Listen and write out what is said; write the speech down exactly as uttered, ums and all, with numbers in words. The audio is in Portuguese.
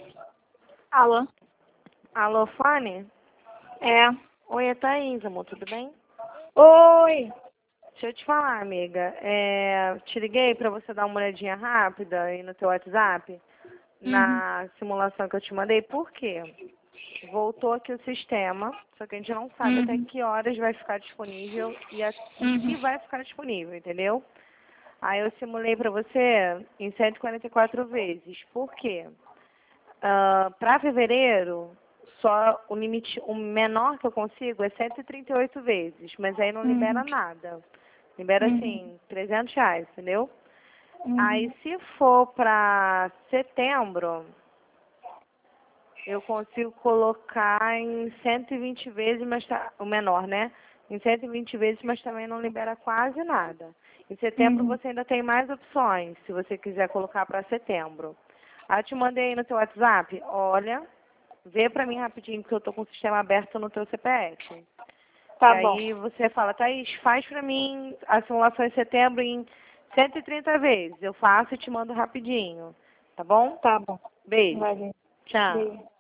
Alô? Alô, Fanny? É. Oi, é Thaís, amor, tudo bem? Oi. Deixa eu te falar, amiga. É, te liguei pra você dar uma olhadinha rápida aí no teu WhatsApp, Uhum. na simulação que eu te mandei. Por quê? Voltou aqui o sistema, só que a gente não sabe até Uhum. que horas vai ficar disponível e, a, e se Uhum. vai ficar disponível, entendeu? Aí eu simulei pra você em cento e quarenta e quatro vezes. Por quê? Ah, para fevereiro, só o limite, o menor que eu consigo é cento e trinta e oito vezes, mas aí não libera Uhum. nada. Libera, Uhum. assim, trezentos reais, entendeu? Aí, Uhum. se for para setembro, eu consigo colocar em cento e vinte vezes, mas tá, o menor, né? Em cento e vinte vezes, mas também não libera quase nada. Em setembro Uhum. você ainda tem mais opções, se você quiser colocar para setembro. Aí eu te mandei aí no teu WhatsApp, olha, vê pra mim rapidinho, porque eu tô com o sistema aberto no teu C P F. E Tá bom. aí você fala, Thaís, faz pra mim a simulação em setembro em cento e trinta vezes. Eu faço e te mando rapidinho, tá bom? Tá bom. Beijo. Valeu. Tchau. Beijo.